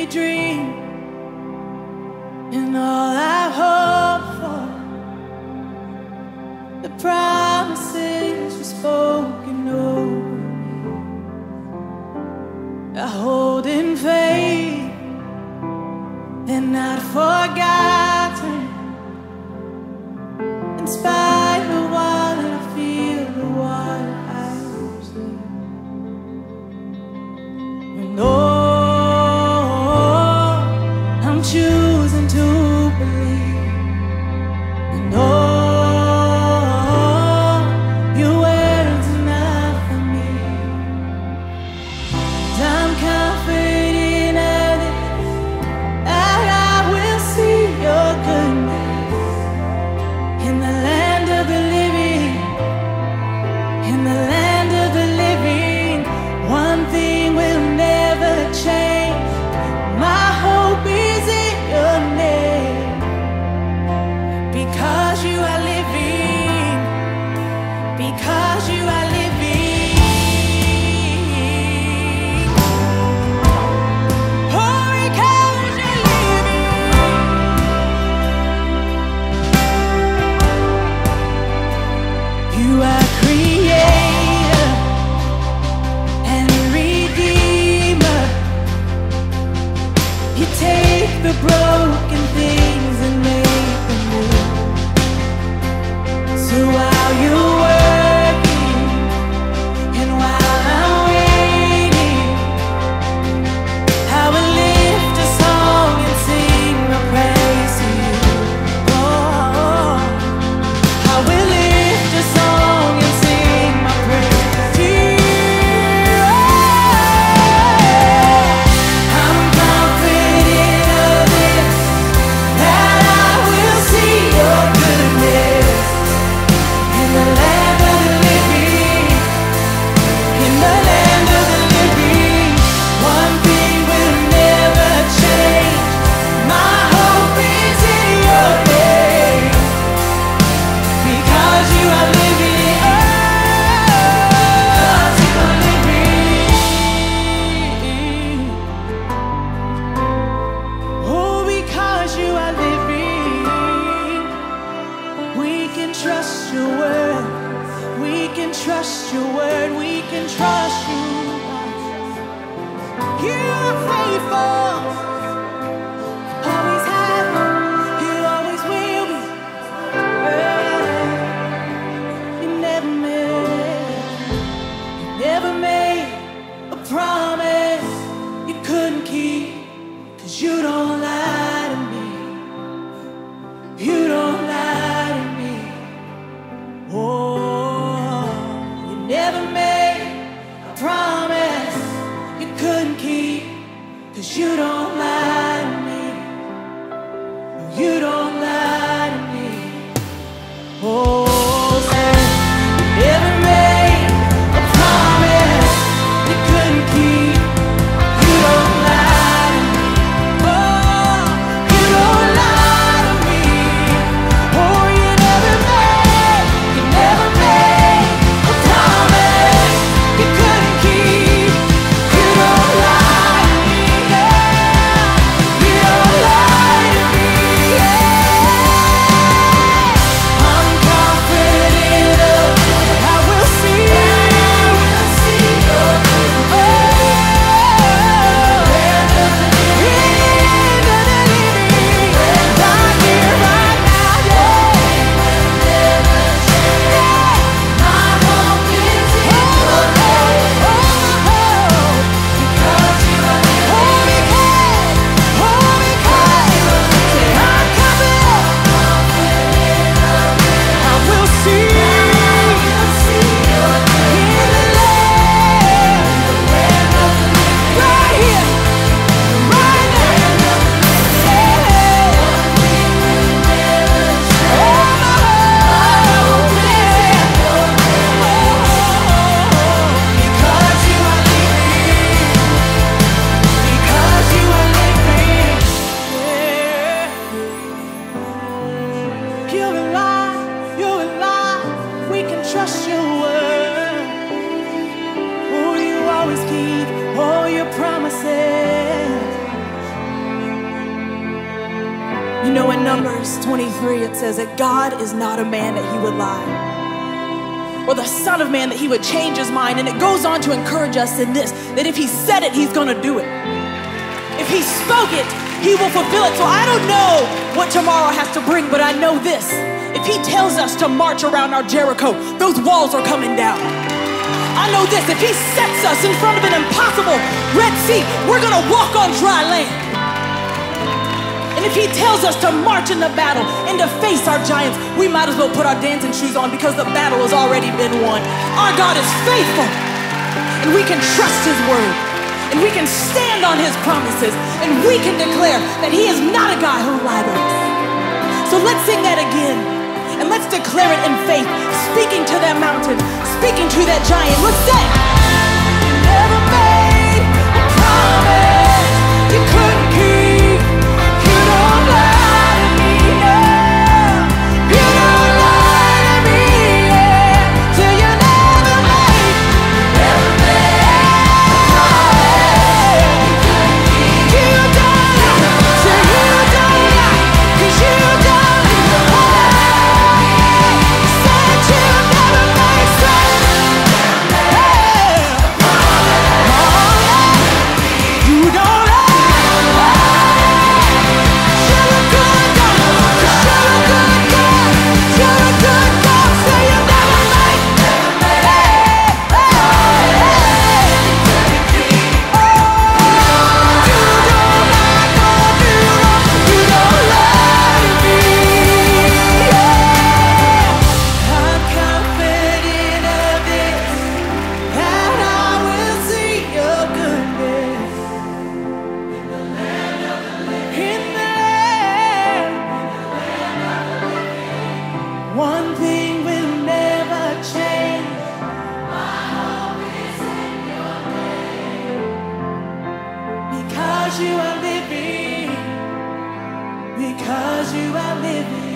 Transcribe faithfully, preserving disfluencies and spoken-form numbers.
dream and all I hope for. The promises were spoken over me. I hold in faith, they're not forgotten. In spite of what I feel or what I observe. And oh, I'm choosing to believe. And oh, your words are not for me. And I'm confident of it, that I will see your goodness in the land of the living, in the land of the living. One thing will never change. My hope is in your name. Because you are living, because you are living. Oh, because you're living. You are creator and redeemer. You take the broken things and make them new. So while you're working and while I'm waiting, I will lift a song and sing my praise to you. Oh, I will lift a song and sing my praise to you. I'm confident of this, that I will see your goodness in the land of the living, in the land of the living. One thing will never change. My hope is in your name. Because you are living, because you are living. Oh, because you are living, we can trust your word. We can trust your word. We can trust you. You are faithful. Always have been. You always will be. You never made, you never made a promise you couldn't keep. 'Cause you don't lie to me. You don't lie to me. Oh, you never made a promise you couldn't keep. 'Cause you don't twenty-three, it says that God is not a man that he would lie, or the son of man that he would change his mind. And it goes on to encourage us in this, that if he said it, he's gonna do it. If he spoke it, he will fulfill it. So I don't know what tomorrow has to bring, but I know this. If he tells us to march around our Jericho, those walls are coming down. I know this, if he sets us in front of an impossible Red Sea, we're gonna walk on dry land. And if he tells us to march in the battle and to face our giants, we might as well put our dancing shoes on, because the battle has already been won. Our God is faithful, and we can trust his word, and we can stand on his promises, and we can declare that he is not a God who lied to us. So let's sing that again, and let's declare it in faith, speaking to that mountain, speaking to that giant. Let's say, you never made a promise you couldn't keep. You don't lie to me, no. You don't lie to me, yeah. So you never made, never made a promise you don't lie. So you don't lie, 'cause you don't lie. Said you never make sense. You don't lie. You're a good God, 'cause you're a good God. You're a good God, so you never make, never make. Hey, hey, hey. Oh, you don't lie, God, you don't, you don't lie to me. Yeah. I'm confident of this, that I will see your goodness in the land. One thing will never change. My hope is in your name. Because you are living, because you are living.